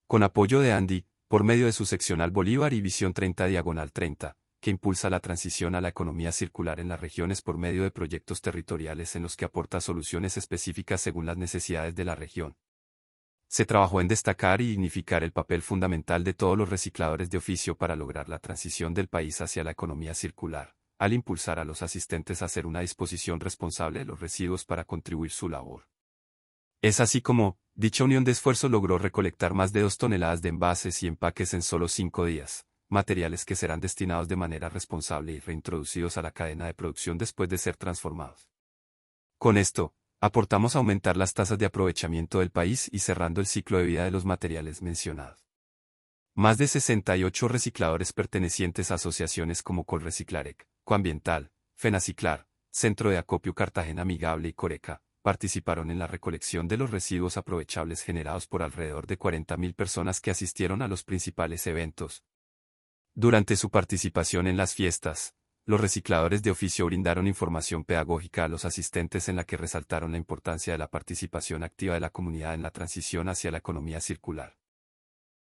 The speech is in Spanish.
Con apoyo de Andy, por medio de su seccional Bolívar y Visión 30/30, que impulsa la transición a la economía circular en las regiones por medio de proyectos territoriales en los que aporta soluciones específicas según las necesidades de la región. Se trabajó en destacar y dignificar el papel fundamental de todos los recicladores de oficio para lograr la transición del país hacia la economía circular, al impulsar a los asistentes a hacer una disposición responsable de los residuos para contribuir su labor. Es así como, dicha unión de esfuerzos logró recolectar más de 2 toneladas de envases y empaques en solo 5 días, materiales que serán destinados de manera responsable y reintroducidos a la cadena de producción después de ser transformados. Con esto, aportamos a aumentar las tasas de aprovechamiento del país y cerrando el ciclo de vida de los materiales mencionados. Más de 68 recicladores pertenecientes a asociaciones como Colreciclarec, Coambiental, Fenaciclar, Centro de Acopio Cartagena Amigable y Coreca, participaron en la recolección de los residuos aprovechables generados por alrededor de 40.000 personas que asistieron a los principales eventos. Durante su participación en las fiestas, los recicladores de oficio brindaron información pedagógica a los asistentes en la que resaltaron la importancia de la participación activa de la comunidad en la transición hacia la economía circular.